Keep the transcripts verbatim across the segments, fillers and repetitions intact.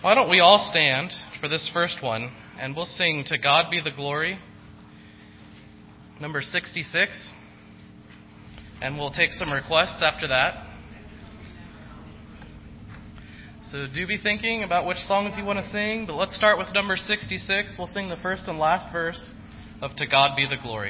Why don't we all stand for this first one, and we'll sing "To God Be the Glory," number sixty-six, and we'll take some requests after that. So do be thinking about which songs you want to sing, but let's start with number sixty-six. We'll sing the first and last verse of "To God Be the Glory."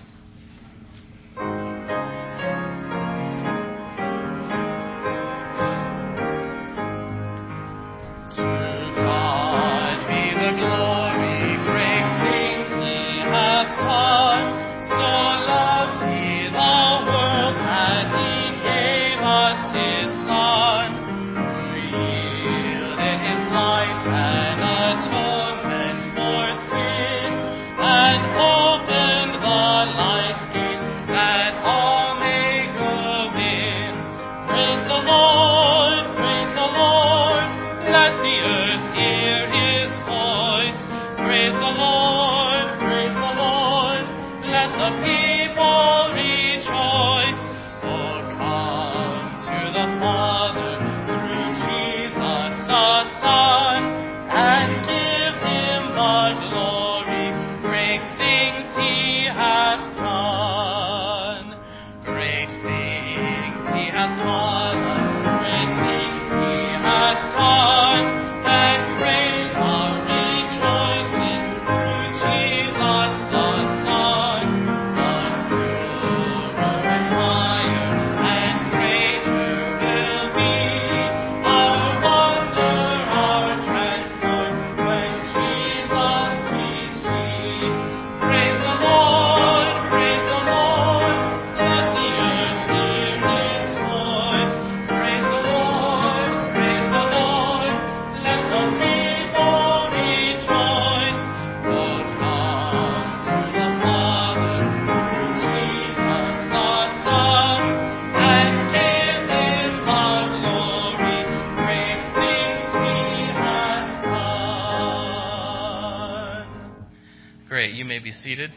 Be seated,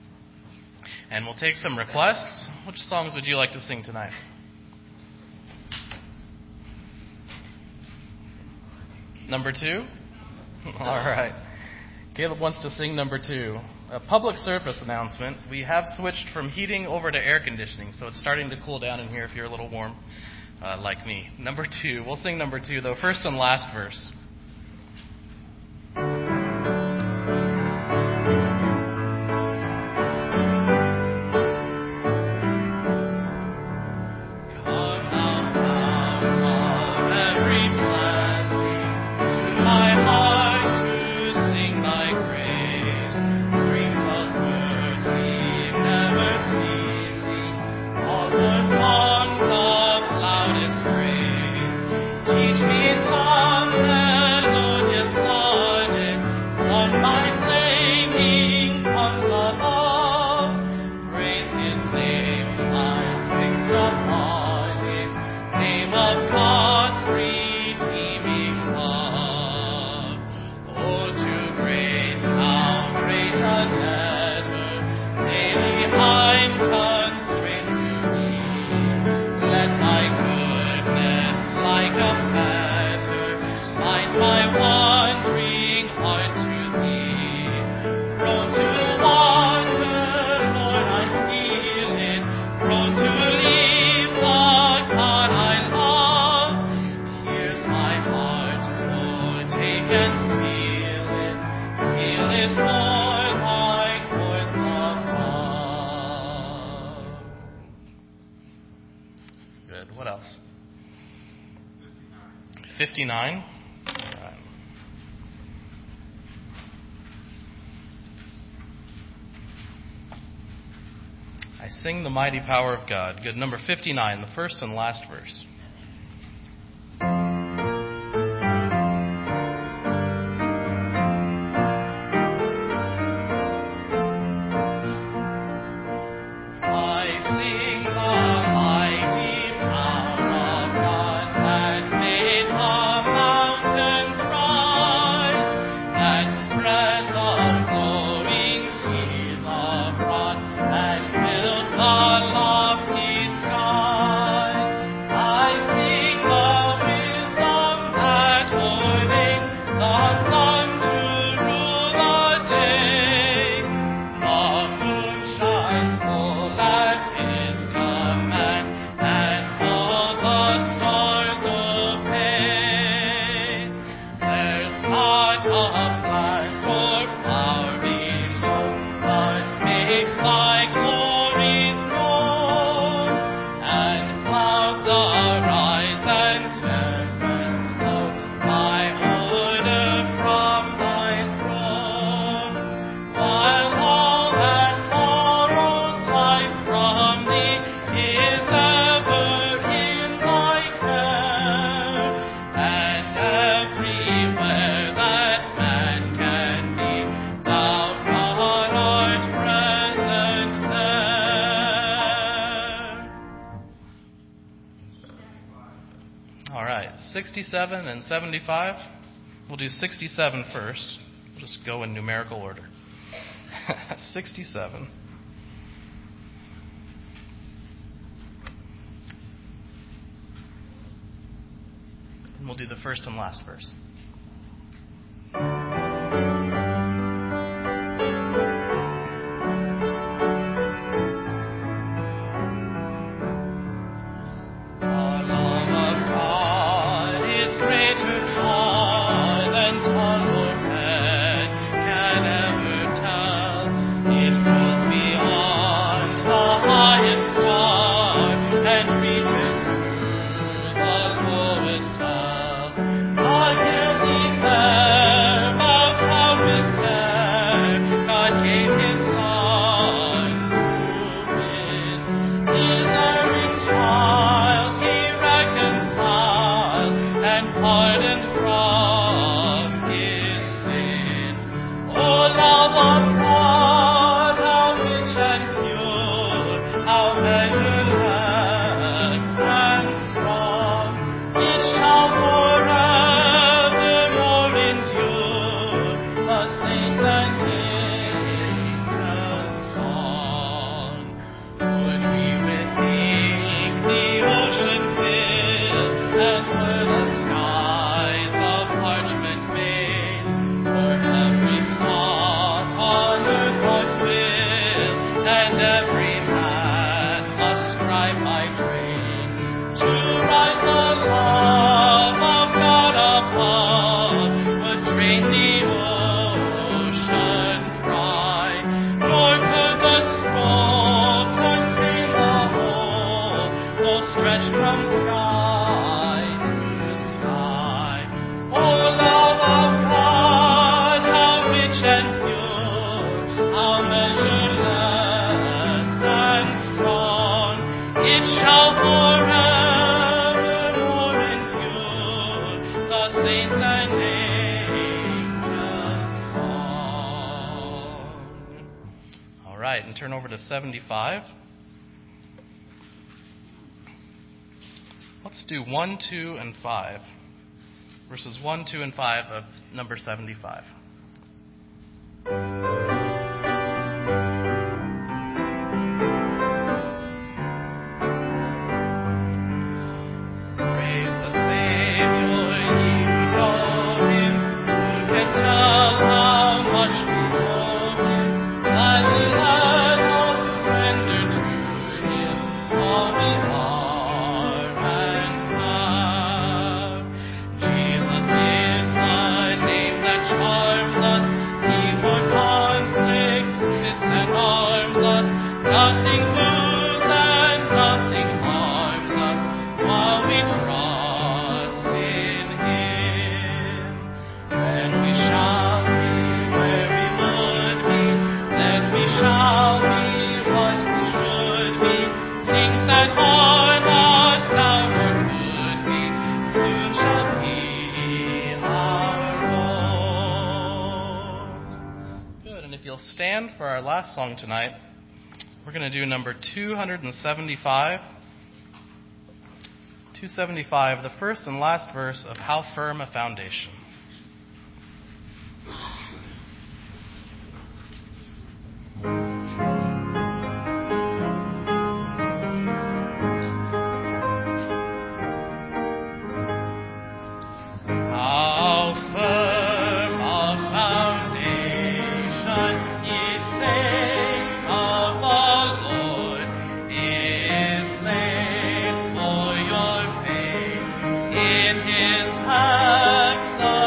and we'll take some requests. Which songs would you like to sing tonight? Number two? All right. Caleb wants to sing number two. A public service announcement. We have switched from heating over to air conditioning, so it's starting to cool down in here if you're a little warm, uh, like me. Number two. We'll sing number two, though. First and last verse. fifty-nine. I sing the mighty power of God. Good. Number fifty-nine, the first and last verse. Lofty skies, I sixty-seven and seventy-five? We'll do sixty-seven first. We'll just go in numerical order. sixty-seven. And we'll do the first and last verse. And turn over to seventy-five. Let's do one, two, and five. Verses one, two, and five of number seventy-five. Stand for our last song tonight. We're going to do number two seventy-five. two seventy-five, the first and last verse of How Firm a Foundation. In his acts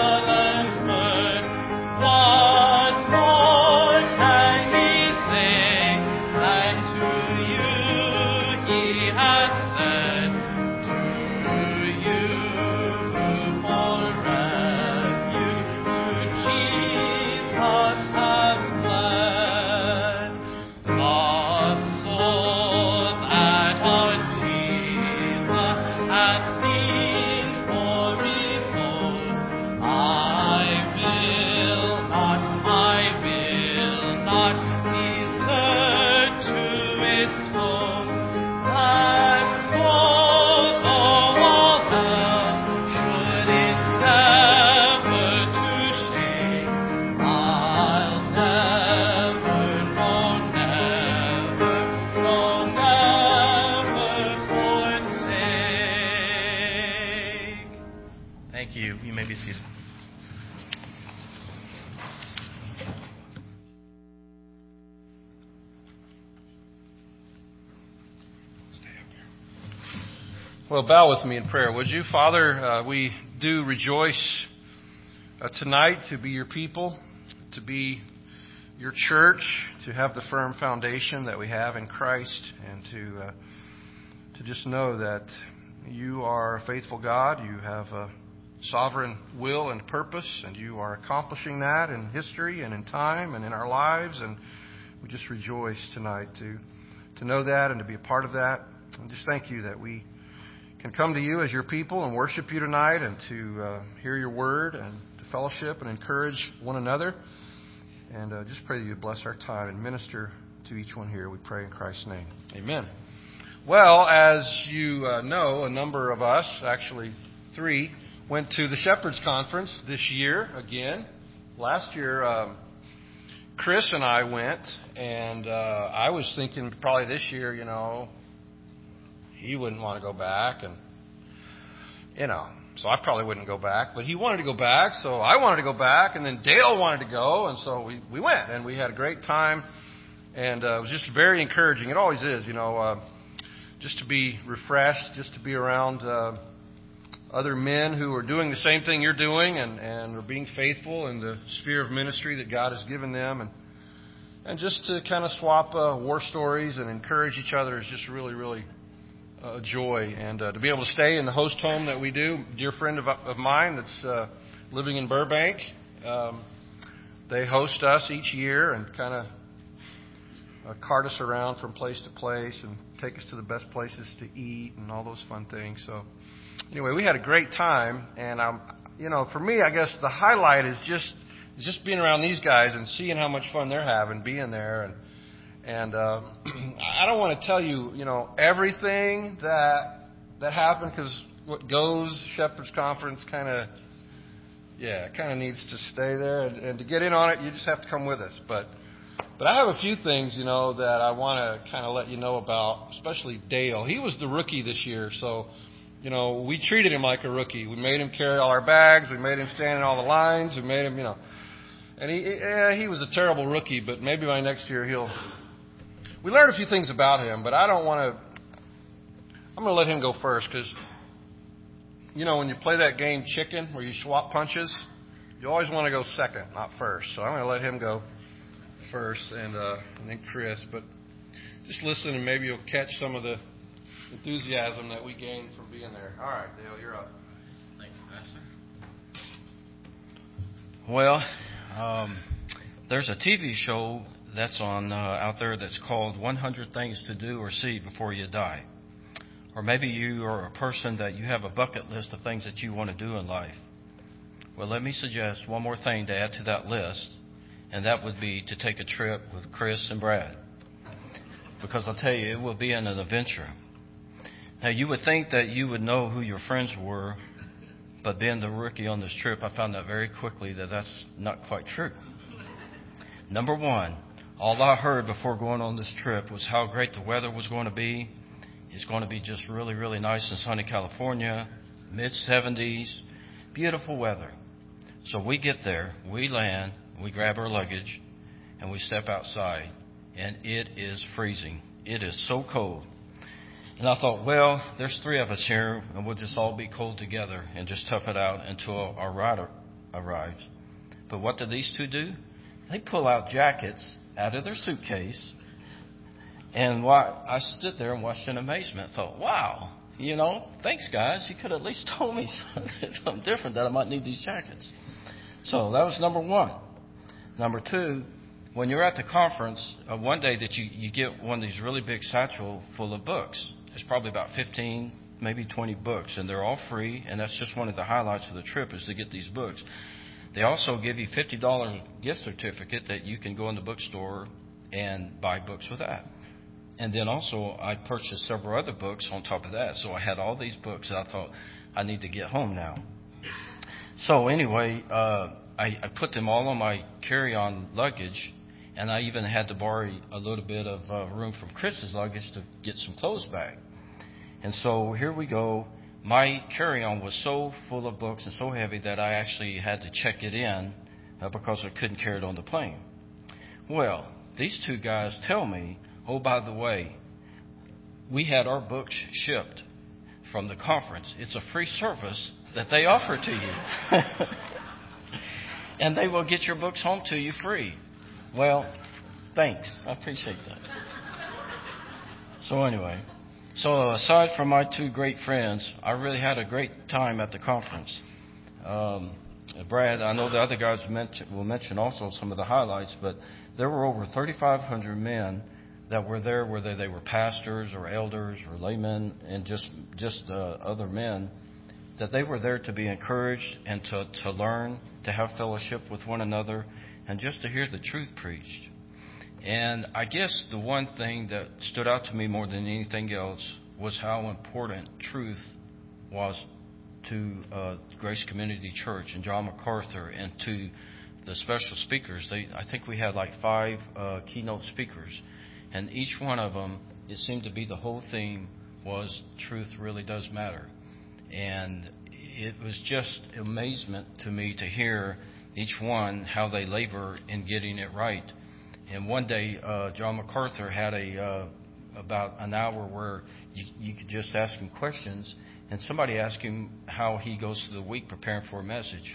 Thank you. You may be seated. Well, bow with me in prayer, would you? Father, uh, we do rejoice uh, tonight to be your people, to be your church, to have the firm foundation that we have in Christ, and to uh, to just know that you are a faithful God. You have a sovereign will and purpose, and you are accomplishing that in history and in time and in our lives. And we just rejoice tonight to to know that and to be a part of that. And just thank you that we can come to you as your people and worship you tonight, and to uh, hear your word and to fellowship and encourage one another. And uh, just pray that you bless our time and minister to each one here. We pray in Christ's name. Amen. Well, as you uh, know, a number of us, actually three, went to the Shepherds Conference this year again. Last year, um, Chris and I went, and uh, I was thinking probably this year, you know, he wouldn't want to go back, and, you know, so I probably wouldn't go back. But he wanted to go back, so I wanted to go back, and then Dale wanted to go, and so we, we went, and we had a great time, and uh, it was just very encouraging. It always is, you know, uh, just to be refreshed, just to be around uh, other men who are doing the same thing you're doing, and, and are being faithful in the sphere of ministry that God has given them, and and just to kind of swap uh, war stories and encourage each other is just really, really a joy. And uh, to be able to stay in the host home that we do, a dear friend of, of mine that's uh, living in Burbank, um, they host us each year and kind of uh, cart us around from place to place and take us to the best places to eat and all those fun things. So anyway, we had a great time, and um, you know, for me, I guess the highlight is just is just being around these guys and seeing how much fun they're having, being there. And And uh, I don't want to tell you, you know, everything that that happened, because what goes Shepherd's Conference kind of, yeah, kind of needs to stay there. And, and to get in on it, you just have to come with us. But but I have a few things, you know, that I want to kind of let you know about, especially Dale. He was the rookie this year, so, you know, we treated him like a rookie. We made him carry all our bags. We made him stand in all the lines. We made him, you know, and he yeah, he was a terrible rookie, but maybe by next year he'll. We learned a few things about him, but I don't want to. I'm going to let him go first, because, you know, when you play that game chicken where you swap punches, you always want to go second, not first. So I'm going to let him go first, and, uh, and then Chris. But just listen, and maybe you'll catch some of the enthusiasm that we gained from being there. All right, Dale, you're up. Thank you, Pastor. Well, um, there's a T V show that's on uh, out there that's called one hundred Things to Do or See Before You Die. Or maybe you are a person that you have a bucket list of things that you want to do in life. Well, let me suggest one more thing to add to that list, and that would be to take a trip with Chris and Brad. Because I'll tell you, it will be an adventure. Now, you would think that you would know who your friends were, but being the rookie on this trip, I found out very quickly that that's not quite true. Number one, all I heard before going on this trip was how great the weather was going to be. It's going to be just really, really nice in sunny California, mid seventies, beautiful weather. So we get there, we land, we grab our luggage, and we step outside, and it is freezing. It is so cold. And I thought, well, there's three of us here, and we'll just all be cold together and just tough it out until our ride arrives. But what do these two do? They pull out jackets out of their suitcase, and while I stood there and watched in amazement. Thought, wow, you know, thanks guys. You could at least told me something, something different, that I might need these jackets. So that was number one. Number two, when you're at the conference, uh, one day that you, you get one of these really big satchel full of books. There's probably about fifteen, maybe twenty books, and they're all free, and that's just one of the highlights of the trip is to get these books. They also give you a fifty dollars gift certificate that you can go in the bookstore and buy books with that. And then also I purchased several other books on top of that. So I had all these books, and I thought, I need to get home now. So anyway, uh, I, I put them all on my carry-on luggage, and I even had to borrow a little bit of uh, room from Chris's luggage to get some clothes back. And so here we go. my carry-on was so full of books and so heavy that I actually had to check it in uh, because I couldn't carry it on the plane. Well, these two guys tell me, oh, by the way, we had our books shipped from the conference. It's a free service that they offer to you. And they will get your books home to you free. Well, thanks. I appreciate that. So anyway, so aside from my two great friends, I really had a great time at the conference. Um, Brad, I know the other guys mention, will mention also some of the highlights, but there were over thirty-five hundred men that were there, whether they were pastors or elders or laymen and just just uh, other men, that they were there to be encouraged and to, to learn, to have fellowship with one another, and just to hear the truth preached. And I guess the one thing that stood out to me more than anything else was how important truth was to uh, Grace Community Church and John MacArthur and to the special speakers. They, I think we had like five uh, keynote speakers, and each one of them, it seemed to be the whole theme was truth really does matter. And it was just amazement to me to hear each one how they labor in getting it right. And one day, uh, John MacArthur had a uh, about an hour where you, you could just ask him questions, and somebody asked him how he goes through the week preparing for a message.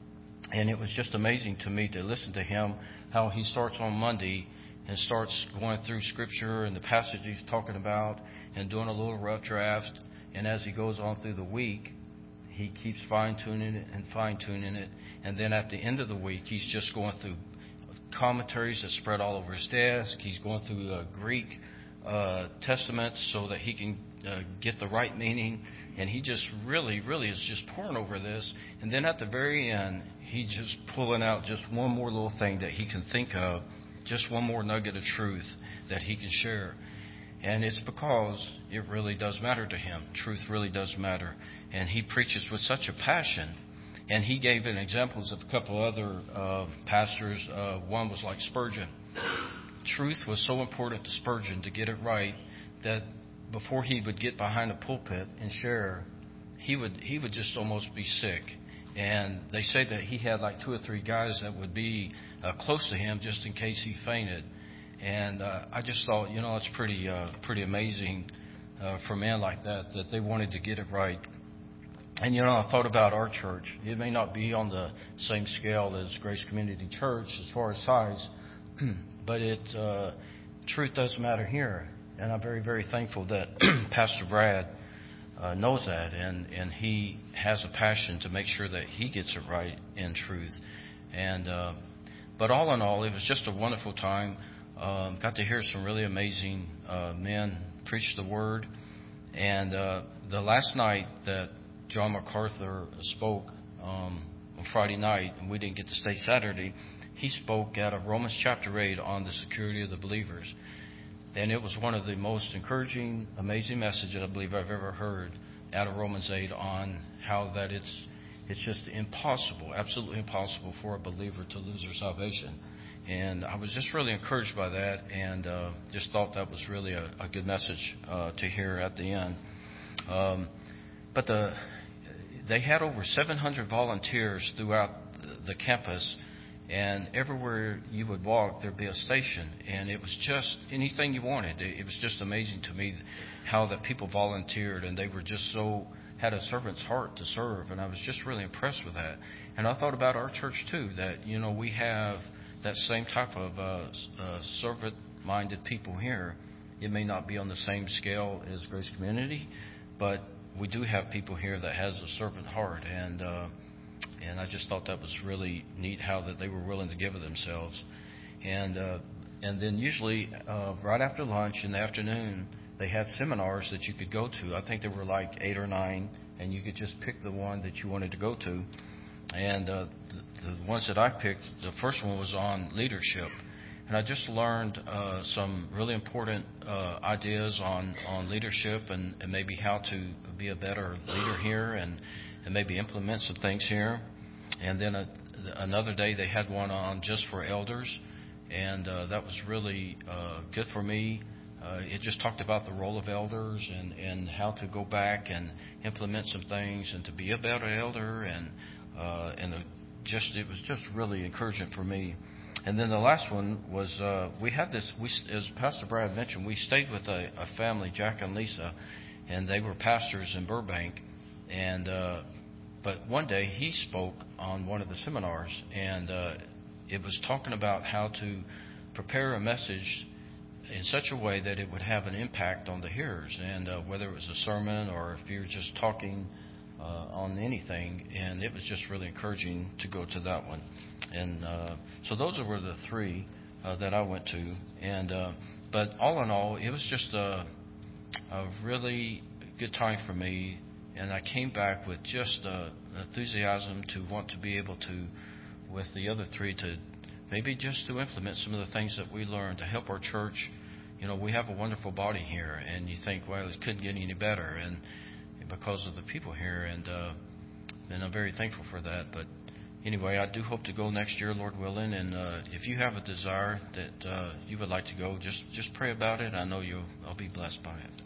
And it was just amazing to me to listen to him, how he starts on Monday and starts going through Scripture and the passage he's talking about and doing a little rough draft. And as he goes on through the week, he keeps fine-tuning it and fine-tuning it. And then at the end of the week, he's just going through commentaries that spread all over his desk. He's going through uh, Greek uh, testaments so that he can uh, get the right meaning. And he just really, really is just pouring over this. And then at the very end, he's just pulling out just one more little thing that he can think of, just one more nugget of truth that he can share. And it's because it really does matter to him. Truth really does matter. And he preaches with such a passion. And he gave an examples of a couple other uh, pastors. Uh, one was like Spurgeon. Truth was so important to Spurgeon to get it right that before he would get behind a pulpit and share, he would he would just almost be sick. And they say that he had like two or three guys that would be uh, close to him just in case he fainted. And uh, I just thought, you know, it's pretty uh, pretty amazing uh, for men like that, that they wanted to get it right. And, you know, I thought about our church. It may not be on the same scale as Grace Community Church as far as size, but it uh, truth does matter here. And I'm very, very thankful that Pastor Brad uh, knows that, and, and he has a passion to make sure that he gets it right in truth. And uh, but all in all, it was just a wonderful time. Um, got to hear some really amazing uh, men preach the word. And uh, the last night that John MacArthur spoke um, on Friday night, and we didn't get to stay Saturday, he spoke out of Romans chapter eight on the security of the believers. And it was one of the most encouraging, amazing messages I believe I've ever heard out of Romans eight on how that it's it's just impossible, absolutely impossible for a believer to lose their salvation. And I was just really encouraged by that, and uh, just thought that was really a, a good message uh, to hear at the end. Um, but the they had over seven hundred volunteers throughout the, the campus, and everywhere you would walk, there'd be a station, and it was just anything you wanted. It, it was just amazing to me how that people volunteered, and they were just so had a servant's heart to serve, and I was just really impressed with that. And I thought about our church too, that you know we have that same type of uh, uh, servant-minded people here. It may not be on the same scale as Grace Community, but we do have people here that has a servant heart, and uh, and I just thought that was really neat how that they were willing to give of themselves. And uh, and then usually uh, right after lunch in the afternoon, they had seminars that you could go to. I think there were like eight or nine, and you could just pick the one that you wanted to go to. And uh, the, the ones that I picked, the first one was on leadership. And I just learned uh, some really important uh, ideas on, on leadership and, and maybe how to be a better leader here and, and maybe implement some things here. And then a, another day they had one on just for elders. And uh, that was really uh, good for me uh, it just talked about the role of elders and, and how to go back and implement some things and to be a better elder. And uh, and the, just it was just really encouraging for me. And then the last one was uh, we had this, we, as Pastor Brad mentioned, we stayed with a, a family, Jack and Lisa, and they were pastors in Burbank. And uh, but one day he spoke on one of the seminars, and uh, it was talking about how to prepare a message in such a way that it would have an impact on the hearers, and uh, whether it was a sermon or if you're just talking uh, on anything. And it was just really encouraging to go to that one. And uh, so those were the three uh, that I went to. And uh, but all in all, it was just a, a really good time for me. And I came back with just uh, enthusiasm to want to be able to, with the other three, to maybe just to implement some of the things that we learned to help our church. You know, we have a wonderful body here, and you think, well, it couldn't get any better, and because of the people here. And uh, and I'm very thankful for that. But anyway, I do hope to go next year, Lord willing. And uh, if you have a desire that uh, you would like to go, just just pray about it. I know you'll I'll be blessed by it.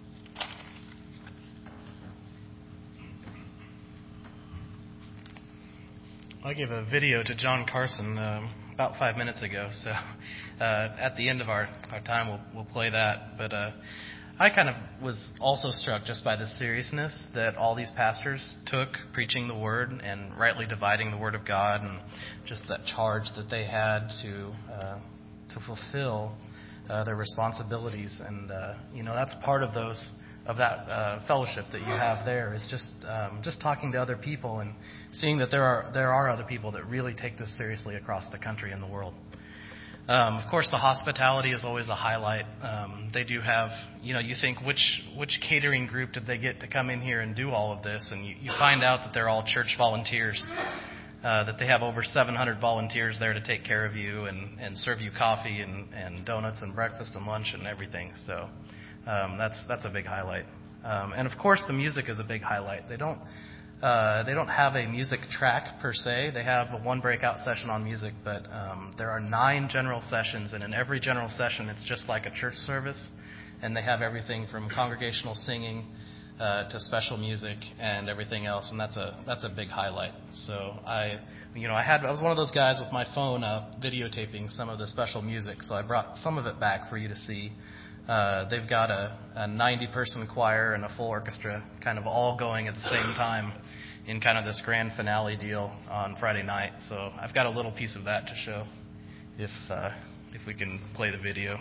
I gave a video to John Carson um, about five minutes ago, so uh, at the end of our, our time we'll, we'll play that. But uh, I kind of was also struck just by the seriousness that all these pastors took preaching the Word and rightly dividing the Word of God, and just that charge that they had to uh, to fulfill uh, their responsibilities. And uh, you know, that's part of those of that uh, fellowship that you have there, is just um, just talking to other people and seeing that there are there are other people that really take this seriously across the country and the world. Um, of course, the hospitality is always a highlight. Um, they do have, you know, you think which which catering group did they get to come in here and do all of this, and you, you find out that they're all church volunteers. Uh, that they have over seven hundred volunteers there to take care of you and, and serve you coffee and, and donuts and breakfast and lunch and everything. So. Um, that's that's a big highlight, um, and of course the music is a big highlight. They don't uh, they don't have a music track per se. They have a one breakout session on music, but um, there are nine general sessions, and in every general session it's just like a church service, and they have everything from congregational singing uh, to special music and everything else, and that's a that's a big highlight. So I you know I had I was one of those guys with my phone uh, videotaping some of the special music, so I brought some of it back for you to see. Uh, they've got a, a ninety-person choir and a full orchestra kind of all going at the same time in kind of this grand finale deal on Friday night. So I've got a little piece of that to show if uh, if we can play the video.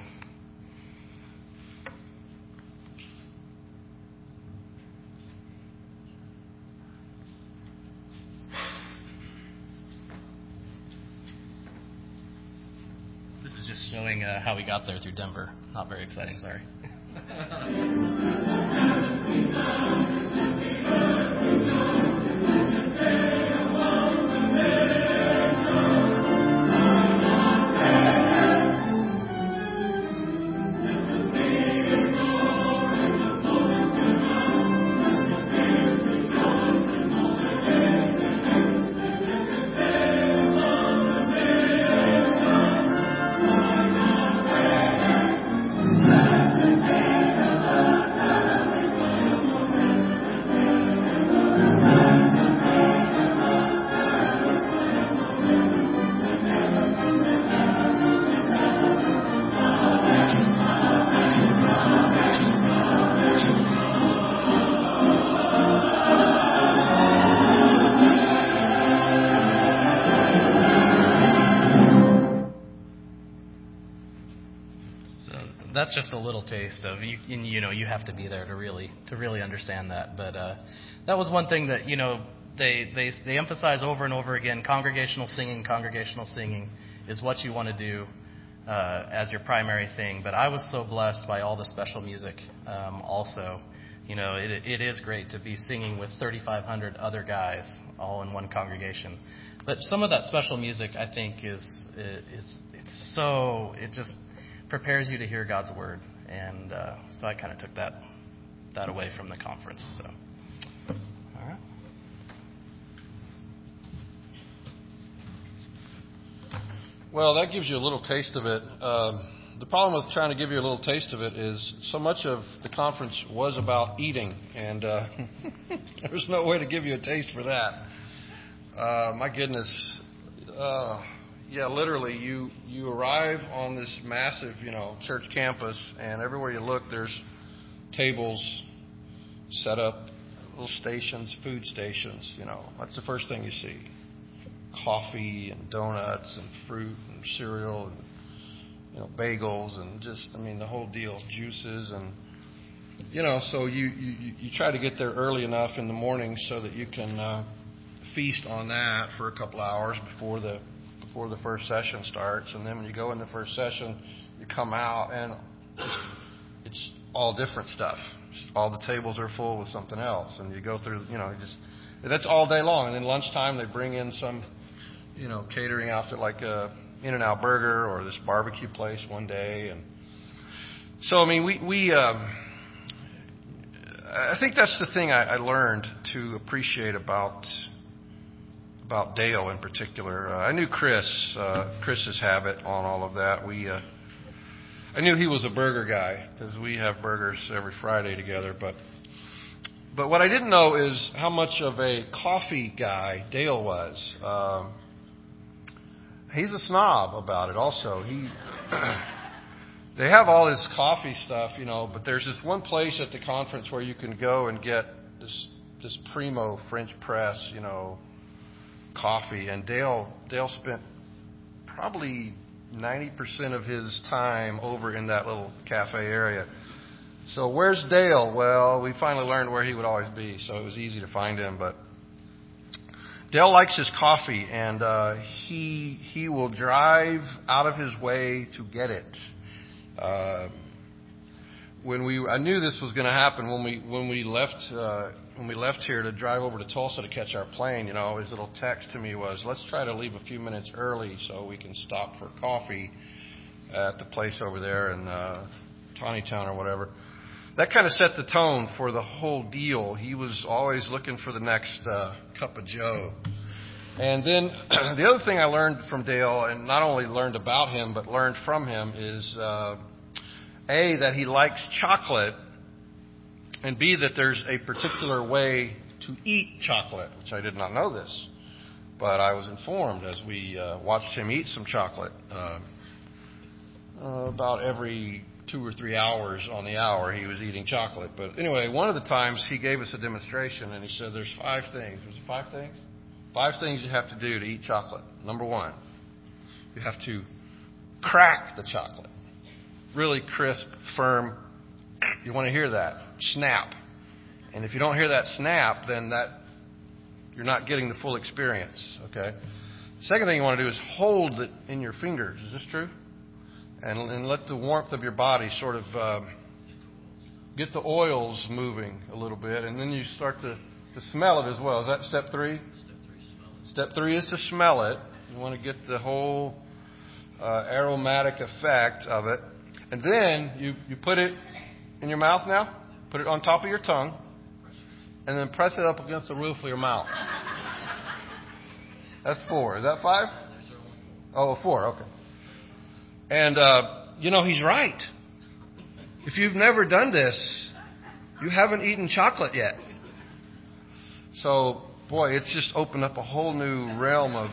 This is just showing uh, how we got there through Denver. Not very exciting, sorry. That's just a little taste of you. You know, you have to be there to really to really understand that. But uh, that was one thing that you know they they they emphasize over and over again. Congregational singing, congregational singing is what you want to do uh, as your primary thing. But I was so blessed by all the special music. Um, also, you know, it it is great to be singing with thirty-five hundred other guys all in one congregation. But some of that special music, I think, is is it's so it just prepares you to hear God's word, and uh, so I kind of took that that away from the conference. So, all right. Well, that gives you a little taste of it. Um, the problem with trying to give you a little taste of it is so much of the conference was about eating, and uh, there was no way to give you a taste for that. Uh, my goodness. Uh, yeah, literally, you, you arrive on this massive, you know, church campus, and everywhere you look, there's tables set up, little stations, food stations, you know. That's the first thing you see. Coffee and donuts and fruit and cereal and, you know, bagels and just, I mean, the whole deal, juices and, you know, so you, you, you try to get there early enough in the morning so that you can uh, feast on that for a couple hours before the before the first session starts. And then when you go in the first session, you come out and it's, it's all different stuff. All the tables are full with something else, and you go through, you know, just that's all day long. And then lunchtime they bring in some, you know, catering outfit like a In-N-Out Burger or this barbecue place one day. And so, I mean, we we um, I think that's the thing I, I learned to appreciate about about Dale in particular. Uh, I knew Chris, uh, Chris's habit on all of that. We uh, I knew he was a burger guy because we have burgers every Friday together. But but what I didn't know is how much of a coffee guy Dale was. Um, he's a snob about it. Also, he they have all this coffee stuff, you know. But there's this one place at the conference where you can go and get this this primo French press, you know, coffee. And Dale Dale spent probably ninety percent of his time over in that little cafe area. So where's Dale? Well, we finally learned where he would always be, so it was easy to find him. But Dale likes his coffee, and uh, he he will drive out of his way to get it. Uh, when we, I knew this was going to happen when we when we left uh, when we left here to drive over to Tulsa to catch our plane. You know, his little text to me was, "Let's try to leave a few minutes early so we can stop for coffee at the place over there in uh, Tawnytown or whatever." That kind of set the tone for the whole deal. He was always looking for the next uh, cup of joe. And then the other thing I learned from Dale, and not only learned about him, but learned from him, is uh, A, that he likes chocolate, and B, that there's a particular way to eat chocolate, which I did not know this. But I was informed as we uh, watched him eat some chocolate. Uh, uh, about every two or three hours on the hour he was eating chocolate. But anyway, one of the times he gave us a demonstration, and he said there's five things. Was it five things? Five things you have to do to eat chocolate. Number one, you have to crack the chocolate. Really crisp, firm. You want to hear that. Snap. And if you don't hear that snap, then that you're not getting the full experience. Okay? Second thing you want to do is hold it in your fingers. Is this true? And, and let the warmth of your body sort of uh, get the oils moving a little bit. And then you start to, to smell it as well. Is that step three? Step three, smell it. Step three is to smell it. You want to get the whole uh, aromatic effect of it. And then you, you put it in your mouth now. Put it on top of your tongue. And then press it up against the roof of your mouth. That's four. Is that five? Oh, four. Okay. And, uh, you know, he's right. If you've never done this, you haven't eaten chocolate yet. So, boy, it's just opened up a whole new realm of...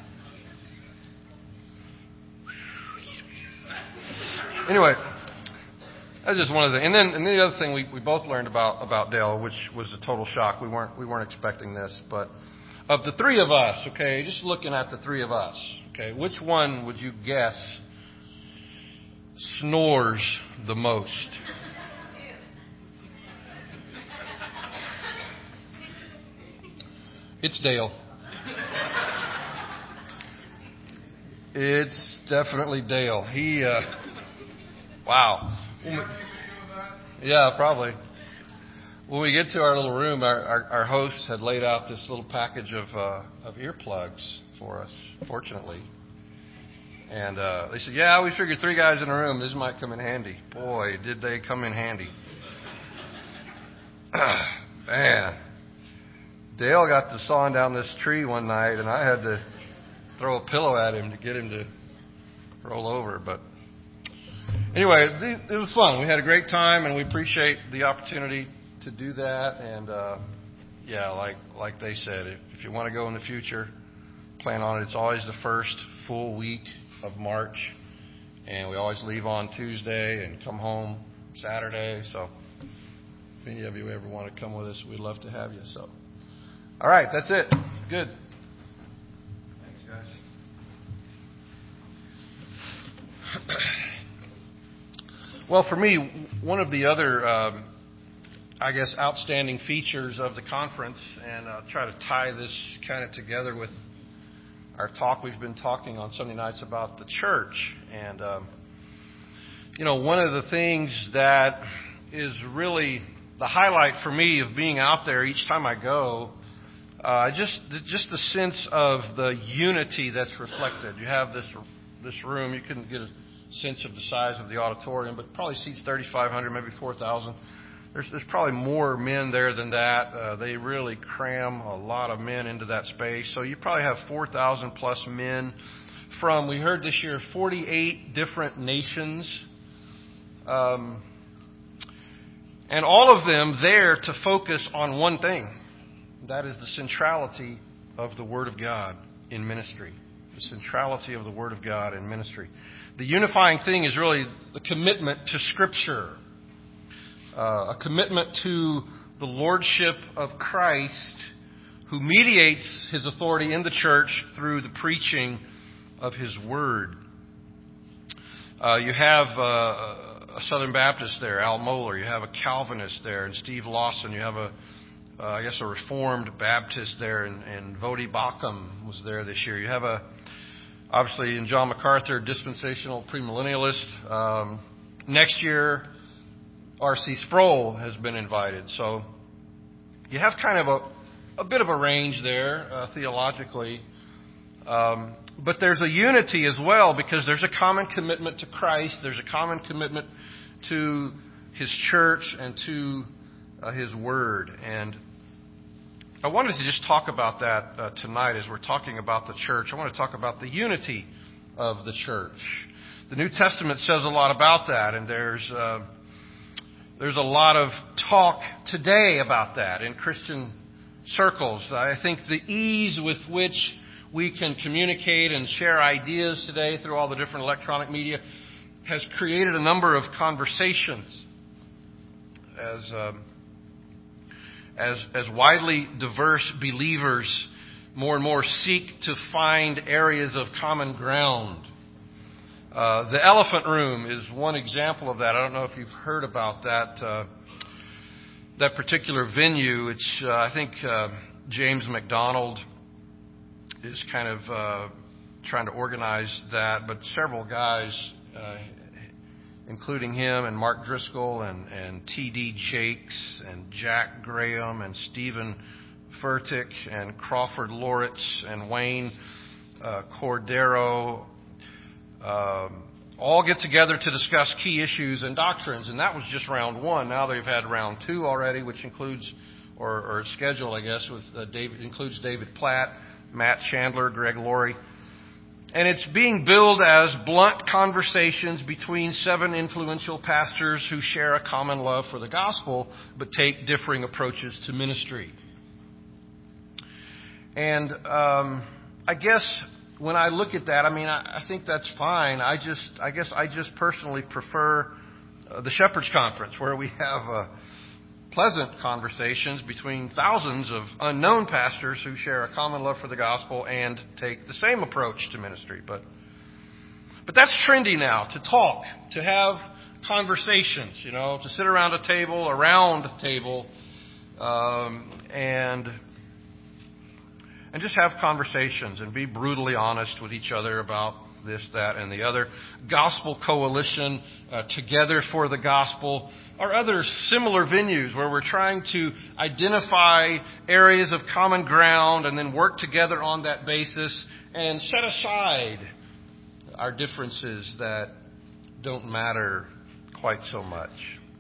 Anyway, that's just one of the... And then, and the other thing we, we both learned about, about Dale, which was a total shock. We weren't, we weren't expecting this. But of the three of us, okay, just looking at the three of us, okay, which one would you guess snores the most? It's Dale. It's definitely Dale. He, uh, wow. Yeah, probably. When we get to our little room, our, our, our host had laid out this little package of uh, of earplugs for us, fortunately. And uh, they said, yeah, we figured three guys in a room, this might come in handy. Boy, did they come in handy. Man. Dale got to sawing down this tree one night, and I had to throw a pillow at him to get him to roll over. But anyway, it was fun. We had a great time, and we appreciate the opportunity to do that. And uh, yeah, like like they said, if, if you want to go in the future, plan on it. It's always the first full week of March, and we always leave on Tuesday and come home Saturday. So if any of you ever want to come with us, we'd love to have you. So, all right, that's it. Good. Thanks, guys. Well, for me, one of the other, um, I guess, outstanding features of the conference, and I'll try to tie this kind of together with our talk we've been talking on Sunday nights about the church. And, um, you know, one of the things that is really the highlight for me of being out there each time I go, uh, just just the sense of the unity that's reflected. You have this this room, you couldn't get a sense of the size of the auditorium, but probably seats thirty-five hundred, maybe four thousand. There's, there's probably more men there than that. Uh, they really cram a lot of men into that space. So you probably have four thousand plus men from, we heard this year, forty-eight different nations. Um, and all of them there to focus on one thing. That is the centrality of the Word of God in ministry. The centrality of the Word of God in ministry. The unifying thing is really the commitment to Scripture. Uh, a commitment to the Lordship of Christ, who mediates His authority in the church through the preaching of His Word. Uh, you have uh, a Southern Baptist there, Al Mohler. You have a Calvinist there, and Steve Lawson. You have a, uh, I guess, a Reformed Baptist there, and, and Vodi Bakum was there this year. You have a, obviously, in John MacArthur, dispensational premillennialist. Um, next year, R C Sproul has been invited. So you have kind of a, a bit of a range there uh, theologically. Um, but there's a unity as well, because there's a common commitment to Christ. There's a common commitment to His church and to uh, His Word. And I wanted to just talk about that uh, tonight as we're talking about the church. I want to talk about the unity of the church. The New Testament says a lot about that, and there's uh, there's a lot of talk today about that in Christian circles. I think the ease with which we can communicate and share ideas today through all the different electronic media has created a number of conversations as um, as as widely diverse believers more and more seek to find areas of common ground. Uh, the Elephant Room is one example of that. I don't know if you've heard about that uh, that particular venue. It's uh, I think uh, James MacDonald is kind of uh, trying to organize that, but several guys, uh, including him and Mark Driscoll and, and T D Jakes and Jack Graham and Stephen Furtick and Crawford Loritz and Wayne uh, Cordero, um, all get together to discuss key issues and doctrines. And that was just round one. Now they've had round two already, which includes, or, or scheduled, I guess, with uh, David, includes David Platt, Matt Chandler, Greg Laurie. And it's being billed as blunt conversations between seven influential pastors who share a common love for the gospel, but take differing approaches to ministry. And um, I guess when I look at that, I mean, I, I think that's fine. I just, I guess, I just personally prefer uh, the Shepherds Conference, where we have uh, pleasant conversations between thousands of unknown pastors who share a common love for the gospel and take the same approach to ministry. But, but that's trendy now, to talk, to have conversations, you know, to sit around a table, around a table, um, and and just have conversations and be brutally honest with each other about this, that, and the other. Gospel Coalition, uh, Together for the Gospel, or other similar venues where we're trying to identify areas of common ground and then work together on that basis and set aside our differences that don't matter quite so much.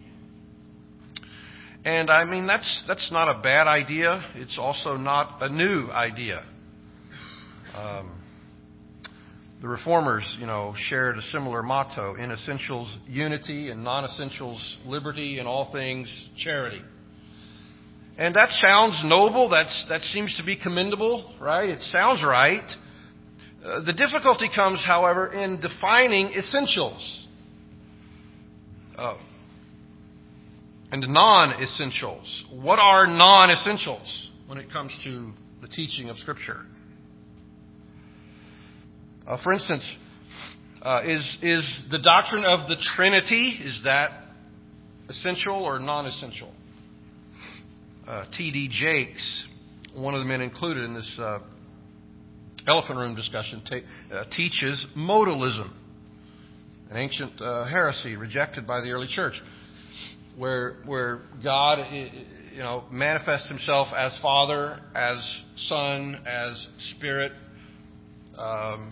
And I mean, that's that's not a bad idea. It's also not a new idea. Um, The Reformers, you know, shared a similar motto: in essentials, unity; in non-essentials, liberty; in all things, charity. And that sounds noble. That's, that seems to be commendable, right? It sounds right. Uh, the difficulty comes, however, in defining essentials uh, and non-essentials. What are non-essentials when it comes to the teaching of Scripture? Uh, for instance, uh, is is the doctrine of the Trinity, is that essential or non-essential? Uh, T D Jakes, one of the men included in this uh, elephant room discussion, ta- uh, teaches modalism, an ancient uh, heresy rejected by the early church, where where God, you know, manifests Himself as Father, as Son, as Spirit. Um,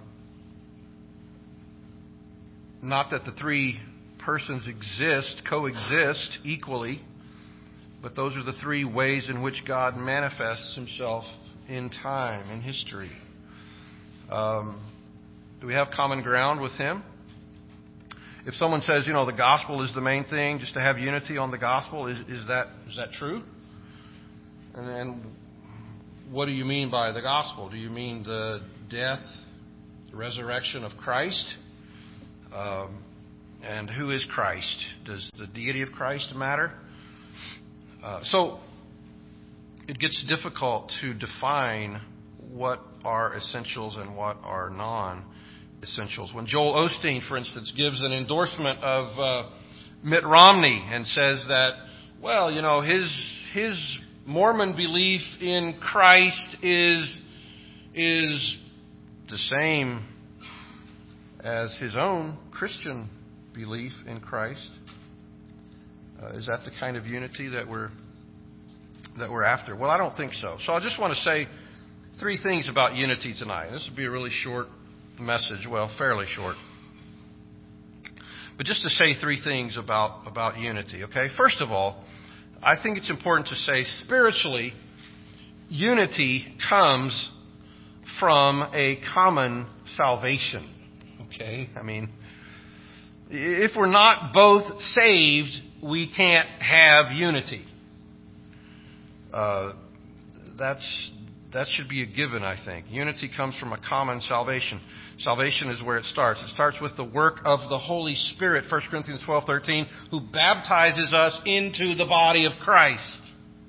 not that the three persons exist, coexist equally, but those are the three ways in which God manifests Himself in time, in history. Um, do we have common ground with Him? If someone says, you know, the gospel is the main thing, just to have unity on the gospel, is, is that is that true? And then what do you mean by the gospel? Do you mean the death, the resurrection of Christ? Um, and who is Christ? Does the deity of Christ matter? Uh, so it gets difficult to define what are essentials and what are non-essentials. When Joel Osteen, for instance, gives an endorsement of uh, Mitt Romney and says that, well, you know, his his Mormon belief in Christ is is the same as his own Christian belief in Christ. Uh, is that the kind of unity that we're that we're after? Well, I don't think so. So I just want to say three things about unity tonight. This will be a really short message, well, fairly short. But just to say three things about, about unity, okay? First of all, I think it's important to say spiritually, unity comes from a common salvation, okay? I mean, if we're not both saved, we can't have unity. Uh, that's that should be a given, I think. Unity comes from a common salvation. Salvation is where it starts. It starts with the work of the Holy Spirit, First Corinthians twelve thirteen, who baptizes us into the body of Christ.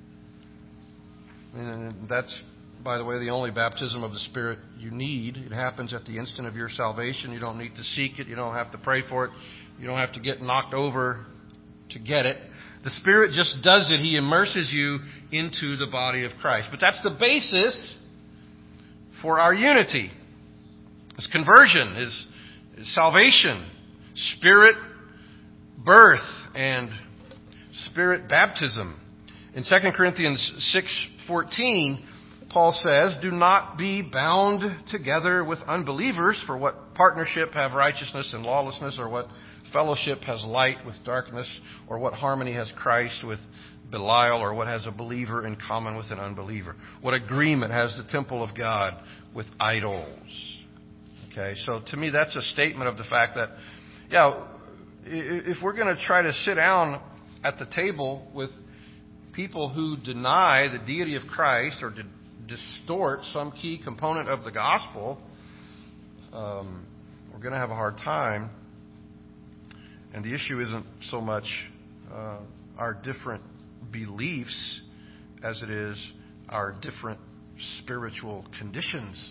And that's, by the way, the only baptism of the Spirit you need. It happens at the instant of your salvation. You don't need to seek it. You don't have to pray for it. You don't have to get knocked over to get it. The Spirit just does it. He immerses you into the body of Christ. But that's the basis for our unity. It's conversion, is, is salvation, Spirit birth, and Spirit baptism. In Second Corinthians six fourteen, Paul says, "Do not be bound together with unbelievers, for what partnership have righteousness and lawlessness, or what fellowship has light with darkness, or what harmony has Christ with Belial, or what has a believer in common with an unbeliever? What agreement has the temple of God with idols?" Okay, so to me that's a statement of the fact that, yeah, if we're going to try to sit down at the table with people who deny the deity of Christ or distort some key component of the gospel, um, we're going to have a hard time. And the issue isn't so much uh, our different beliefs as it is our different spiritual conditions.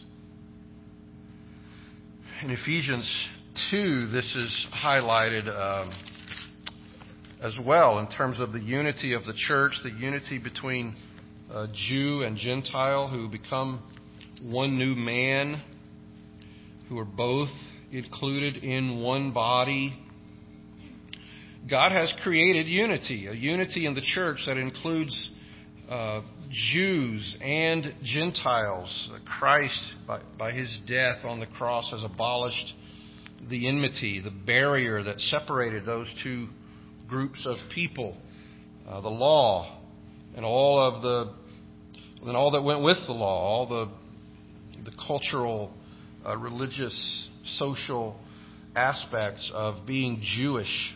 In Ephesians two, this is highlighted um, as well in terms of the unity of the church, the unity between uh, Jew and Gentile who become one new man, who are both included in one body. God has created unity, a unity in the church that includes uh, Jews and Gentiles. Christ, by, by His death on the cross, has abolished the enmity, the barrier that separated those two groups of people, uh, the law, and all of the, and all that went with the law, all the the cultural uh, religious, social aspects of being Jewish.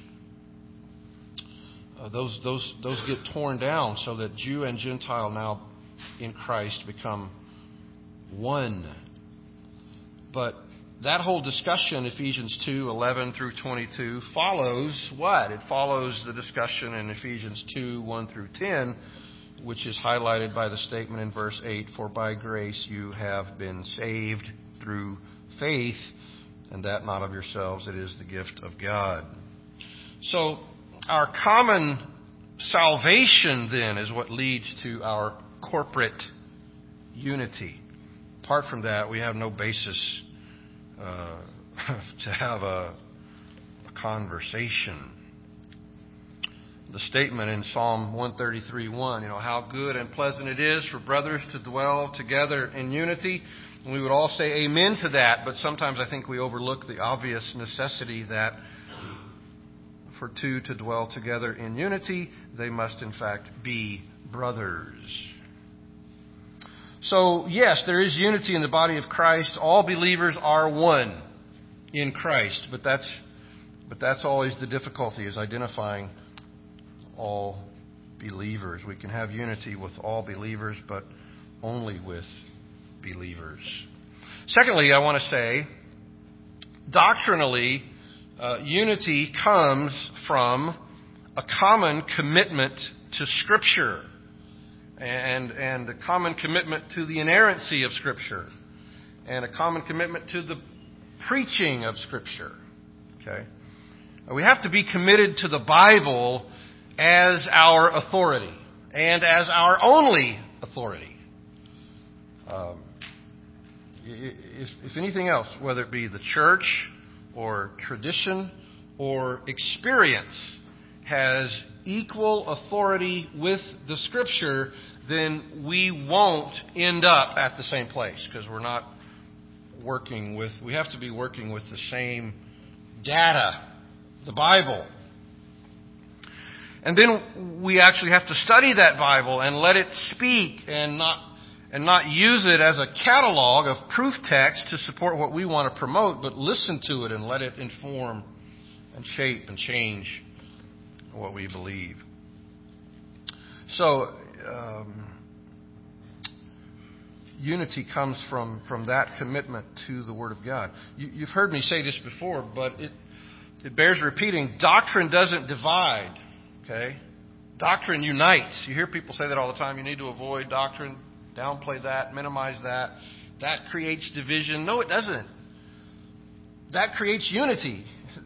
Uh, those those those get torn down so that Jew and Gentile now in Christ become one. But that whole discussion, Ephesians two, eleven through twenty-two, follows what? It follows the discussion in Ephesians two, one through ten, which is highlighted by the statement in verse eight, for by grace you have been saved through faith, and that not of yourselves, it is the gift of God. So our common salvation then is what leads to our corporate unity. Apart from that, we have no basis uh, to have a, a conversation. The statement in Psalm one thirty-three, one, you know, how good and pleasant it is for brothers to dwell together in unity. And we would all say amen to that, but sometimes I think we overlook the obvious necessity that for two to dwell together in unity, they must in fact be brothers. So, yes, there is unity in the body of Christ. All believers are one in Christ, but that's but that's always the difficulty, is identifying all believers. We can have unity with all believers, but only with believers. Secondly, I want to say, doctrinally, uh, unity comes from a common commitment to Scripture and, and a common commitment to the inerrancy of Scripture and a common commitment to the preaching of Scripture. Okay? We have to be committed to the Bible as our authority and as our only authority. Um, if, if anything else, whether it be the church or tradition or experience has equal authority with the Scripture, then we won't end up at the same place, because we're not working with, we have to be working with the same data, the Bible. And then we actually have to study that Bible and let it speak and not and not use it as a catalog of proof text to support what we want to promote, but listen to it and let it inform and shape and change what we believe. So, um, unity comes from, from that commitment to the Word of God. You, you've heard me say this before, but it, it bears repeating. Doctrine doesn't divide. Okay? Doctrine unites. You hear people say that all the time. You need to avoid doctrine, downplay that, minimize that. That creates division. No, it doesn't. That creates unity.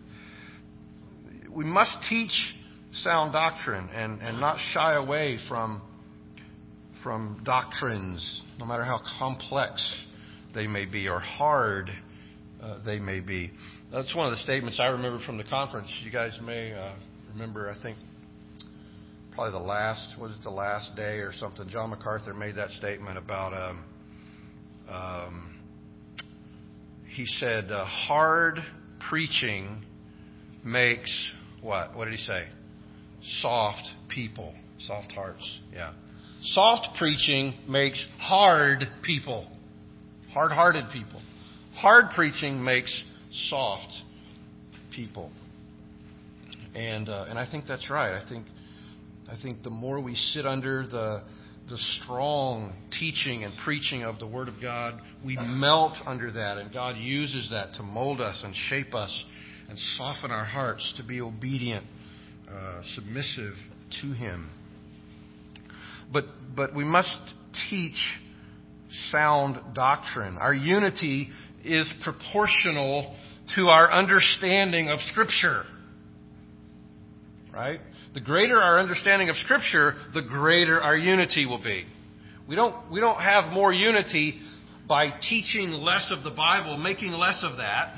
We must teach sound doctrine and, and not shy away from, from doctrines, no matter how complex they may be or hard uh, they may be. That's one of the statements I remember from the conference. You guys may uh, remember, I think, probably the last, was it the last day or something, John MacArthur made that statement about, um, um, he said, uh, hard preaching makes what? What did he say? Soft people. Soft hearts. Yeah. Soft preaching makes hard people. Hard-hearted people. Hard preaching makes soft people. And uh, and I think that's right. I think I think the more we sit under the the strong teaching and preaching of the Word of God, we melt under that, and God uses that to mold us and shape us and soften our hearts to be obedient, uh, submissive to Him. But but we must teach sound doctrine. Our unity is proportional to our understanding of Scripture. Right? The greater our understanding of Scripture, the greater our unity will be. We don't we don't have more unity by teaching less of the Bible, making less of that.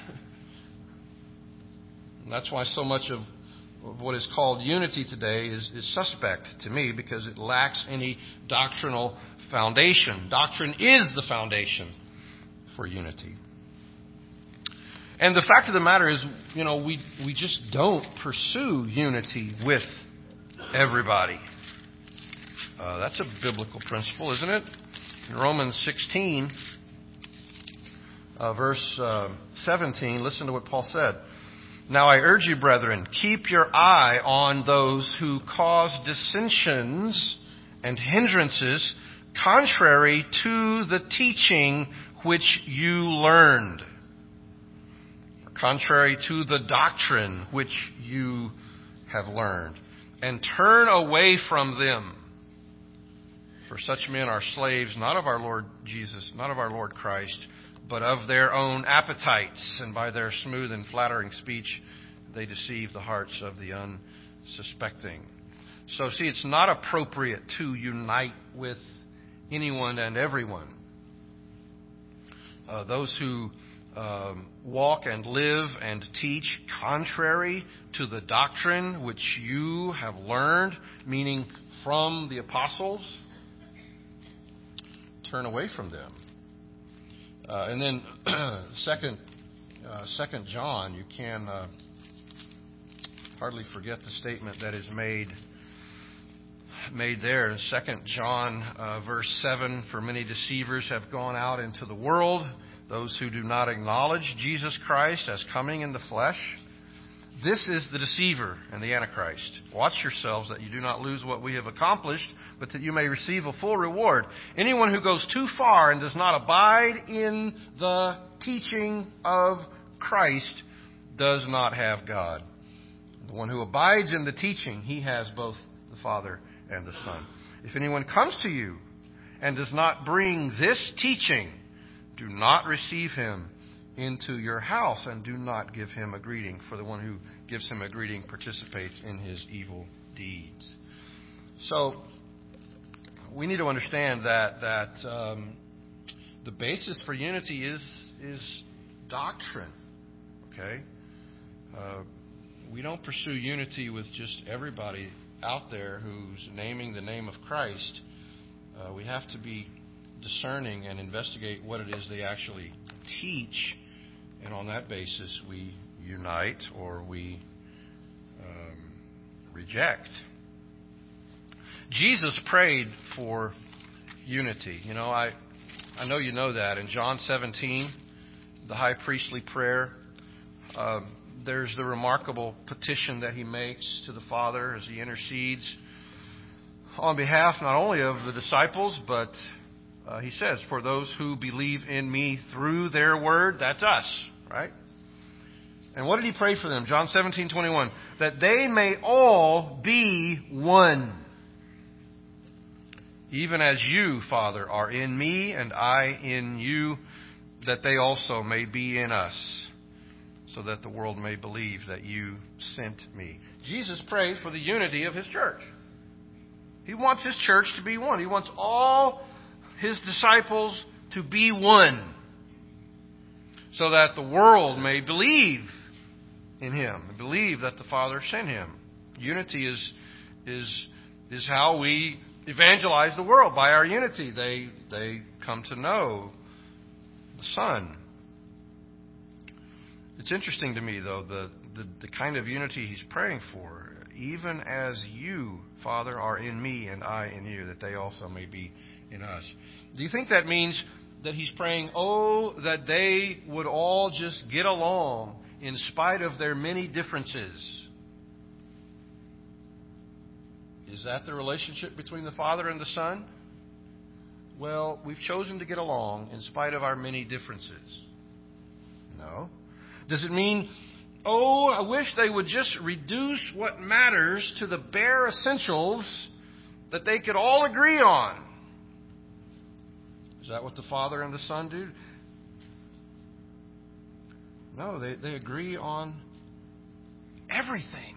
And that's why so much of what is called unity today is, is suspect to me, because it lacks any doctrinal foundation. Doctrine is the foundation for unity. And the fact of the matter is, you know, we we just don't pursue unity with everybody. Uh, that's a biblical principle, isn't it? In Romans sixteen, uh, verse uh, seventeen, listen to what Paul said. Now I urge you, brethren, keep your eye on those who cause dissensions and hindrances contrary to the teaching which you learned, contrary to the doctrine which you have learned, and turn away from them. For such men are slaves, not of our Lord Jesus, not of our Lord Christ, but of their own appetites, and by their smooth and flattering speech they deceive the hearts of the unsuspecting. So see, it's not appropriate to unite with anyone and everyone. Uh, those who um, walk and live and teach contrary to the doctrine which you have learned, meaning from the apostles, turn away from them. Uh, and then second, uh, second John, you can uh, hardly forget the statement that is made made there in Second John uh, verse seven. For many deceivers have gone out into the world, those who do not acknowledge Jesus Christ as coming in the flesh. This is the deceiver and the Antichrist. Watch yourselves that you do not lose what we have accomplished, but that you may receive a full reward. Anyone who goes too far and does not abide in the teaching of Christ does not have God. The one who abides in the teaching, he has both the Father and the Son. If anyone comes to you and does not bring this teaching, do not receive him into your house, and do not give him a greeting, for the one who gives him a greeting participates in his evil deeds. So we need to understand that that um, the basis for unity is is doctrine. Okay, uh, we don't pursue unity with just everybody out there who's naming the name of Christ. Uh, we have to be discerning and investigate what it is they actually teach. And on that basis, we unite or we um, reject. Jesus prayed for unity. You know, I I know you know that. In John seventeen, the high priestly prayer, uh, there's the remarkable petition that he makes to the Father as he intercedes on behalf not only of the disciples, but Uh, he says, for those who believe in me through their word, that's us, right? And what did he pray for them? John seventeen twenty-one, that they may all be one, even as you, Father, are in me and I in you, that they also may be in us, so that the world may believe that you sent me. Jesus prayed for the unity of his church. He wants his church to be one. He wants all his disciples to be one, so that the world may believe in him, and believe that the Father sent him. Unity is is is how we evangelize the world. By our unity, they they come to know the Son. It's interesting to me, though, the the, the kind of unity he's praying for. Even as you, Father, are in me and I in you, that they also may be in us. Do you think that means that he's praying, oh, that they would all just get along in spite of their many differences? Is that the relationship between the Father and the Son? Well, we've chosen to get along in spite of our many differences. No. Does it mean, oh, I wish they would just reduce what matters to the bare essentials that they could all agree on? Is that what the Father and the Son do? No, they, they agree on everything.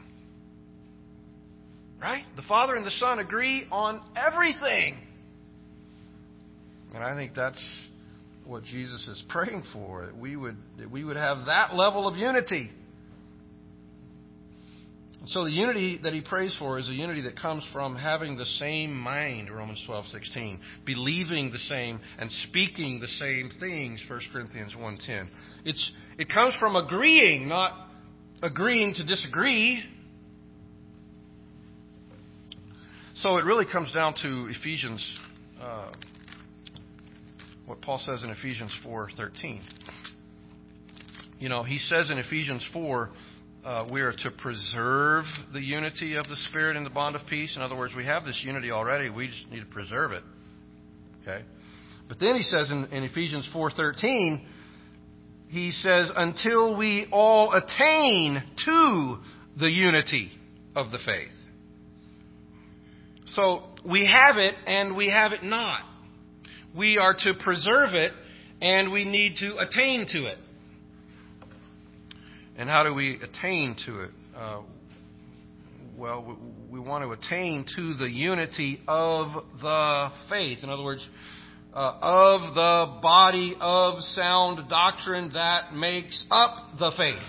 Right? The Father and the Son agree on everything. And I think that's what Jesus is praying for, that we would that we would have that level of unity. So the unity that he prays for is a unity that comes from having the same mind, Romans twelve sixteen, believing the same and speaking the same things, First Corinthians one ten. It's it comes from agreeing, not agreeing to disagree. So it really comes down to Ephesians, uh, what Paul says in Ephesians four thirteen. You know, he says in Ephesians four, uh, we are to preserve the unity of the Spirit in the bond of peace. In other words, we have this unity already. We just need to preserve it. Okay? But then he says in, in Ephesians four thirteen, he says, until we all attain to the unity of the faith. So we have it and we have it not. We are to preserve it and we need to attain to it. And how do we attain to it? Uh, well, we, we want to attain to the unity of the faith. In other words, uh, of the body of sound doctrine that makes up the faith.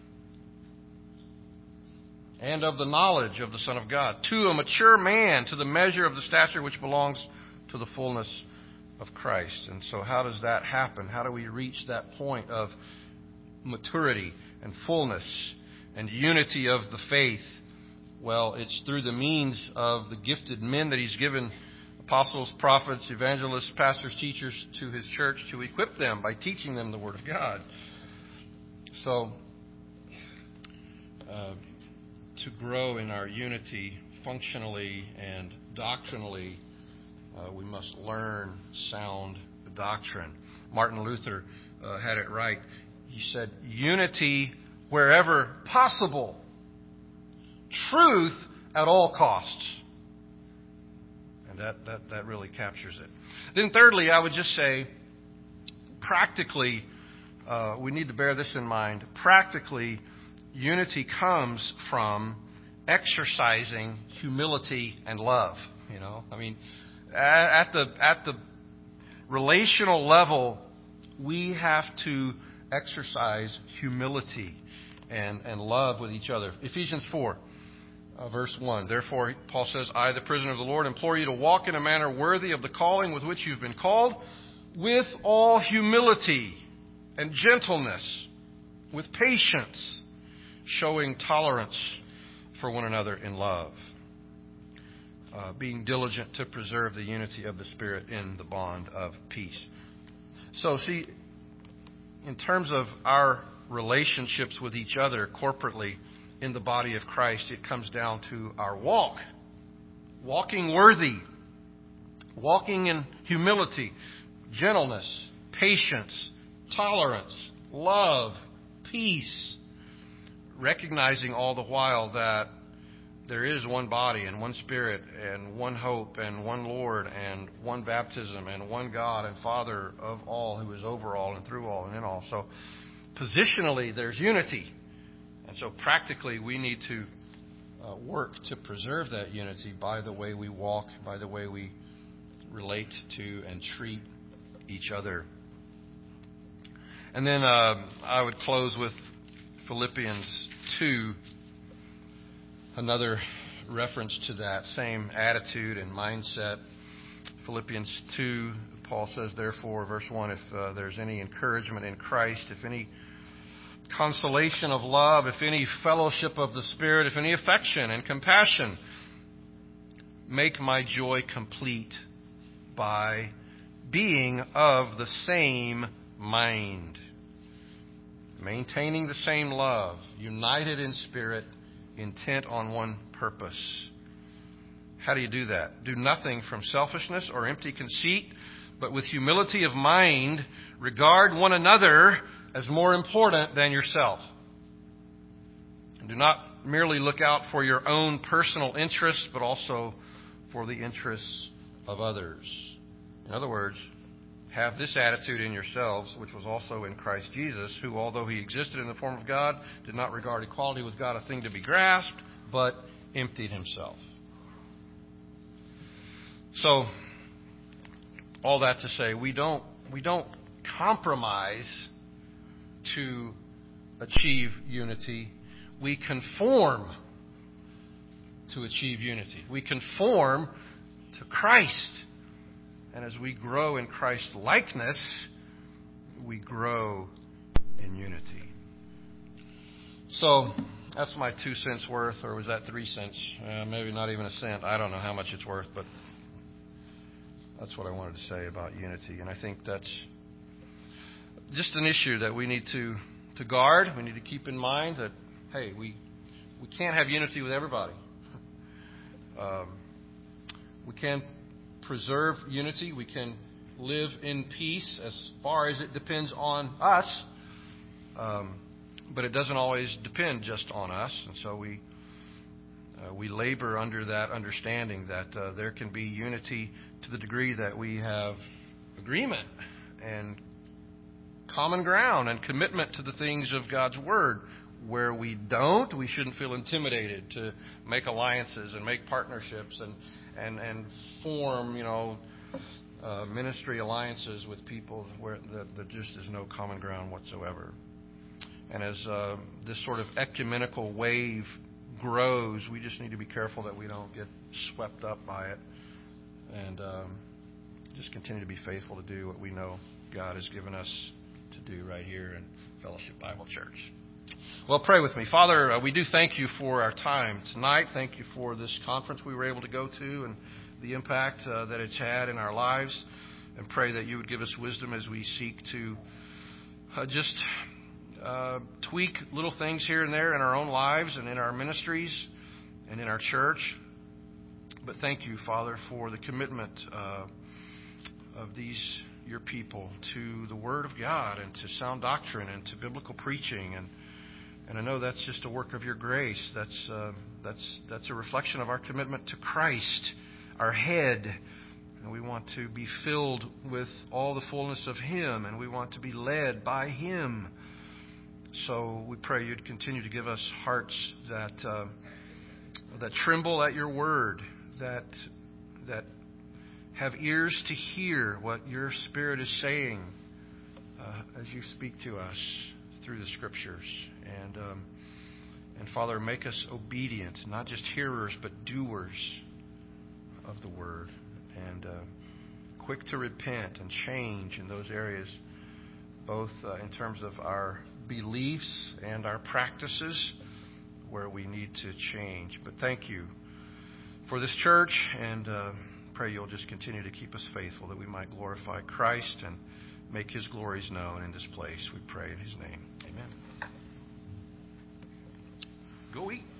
And of the knowledge of the Son of God. To a mature man, to the measure of the stature which belongs to the fullness of Christ. And so how does that happen? How do we reach that point of maturity and fullness and unity of the faith? Well, it's through the means of the gifted men that He's given, apostles, prophets, evangelists, pastors, teachers, to His church to equip them by teaching them the Word of God. So, uh, to grow in our unity functionally and doctrinally, uh, we must learn sound doctrine. Martin Luther uh, had it right. He said, unity wherever possible, truth at all costs. And that, that, that really captures it. Then thirdly, I would just say, practically, uh, we need to bear this in mind. Practically, unity comes from exercising humility and love. You know, I mean, at the at the relational level, we have to exercise humility and, and love with each other. Ephesians four, uh, verse one. Therefore, Paul says, I, the prisoner of the Lord, implore you to walk in a manner worthy of the calling with which you've been called, with all humility and gentleness, with patience, showing tolerance for one another in love, uh, being diligent to preserve the unity of the Spirit in the bond of peace. So, see, in terms of our relationships with each other corporately in the body of Christ, it comes down to our walk. Walking worthy. Walking in humility, gentleness, patience, tolerance, love, peace. Recognizing all the while that there is one body and one Spirit and one hope and one Lord and one baptism and one God and Father of all, who is over all and through all and in all. So positionally, there's unity. And so practically, we need to uh, work to preserve that unity by the way we walk, by the way we relate to and treat each other. And then uh, I would close with Philippians two, another reference to that same attitude and mindset. Philippians two, Paul says, therefore, verse one, if uh, there's any encouragement in Christ, if any consolation of love, if any fellowship of the Spirit, if any affection and compassion, make my joy complete by being of the same mind, maintaining the same love, united in spirit, intent on one purpose. How do you do that? Do nothing from selfishness or empty conceit, but with humility of mind, regard one another as more important than yourself. And do not merely look out for your own personal interests, but also for the interests of others. In other words, have this attitude in yourselves, which was also in Christ Jesus, who, although He existed in the form of God, did not regard equality with God a thing to be grasped, but emptied Himself. So, all that to say, we don't we don't compromise to achieve unity. We conform to achieve unity. We conform to Christ. And as we grow in Christ's likeness, we grow in unity. So, that's my two cents worth, or was that three cents? Uh, maybe not even a cent. I don't know how much it's worth, but that's what I wanted to say about unity. And I think that's just an issue that we need to to guard. We need to keep in mind that, hey, we we can't have unity with everybody. Um, we can preserve unity. We can live in peace as far as it depends on us. Um, but it doesn't always depend just on us. And so we uh, we labor under that understanding that uh, there can be unity to the degree that we have agreement and common ground and commitment to the things of God's Word. Where we don't, we shouldn't feel intimidated to make alliances and make partnerships and and, and form, you know, uh, ministry alliances with people where the, there just is no common ground whatsoever. And as uh, this sort of ecumenical wave grows, we just need to be careful that we don't get swept up by it, and um, just continue to be faithful to do what we know God has given us to do right here in Fellowship Bible Church. Well, pray with me. Father, uh, we do thank you for our time tonight. Thank you for this conference we were able to go to and the impact uh, that it's had in our lives. And pray that you would give us wisdom as we seek to uh, just uh, tweak little things here and there in our own lives and in our ministries and in our church. But thank you, Father, for the commitment uh, of these, your people, to the Word of God and to sound doctrine and to biblical preaching. And And I know that's just a work of your grace. That's uh, that's that's a reflection of our commitment to Christ, our head. And we want to be filled with all the fullness of Him, and we want to be led by Him. So we pray you'd continue to give us hearts that uh, that tremble at your word, that that have ears to hear what your Spirit is saying uh, as you speak to us through the Scriptures. And, um, and Father, make us obedient, not just hearers, but doers of the Word. And uh, quick to repent and change in those areas, both uh, in terms of our beliefs and our practices, where we need to change. But thank you for this church, and uh, pray you'll just continue to keep us faithful, that we might glorify Christ and make His glories known in this place. We pray in His name. Amen. Go eat.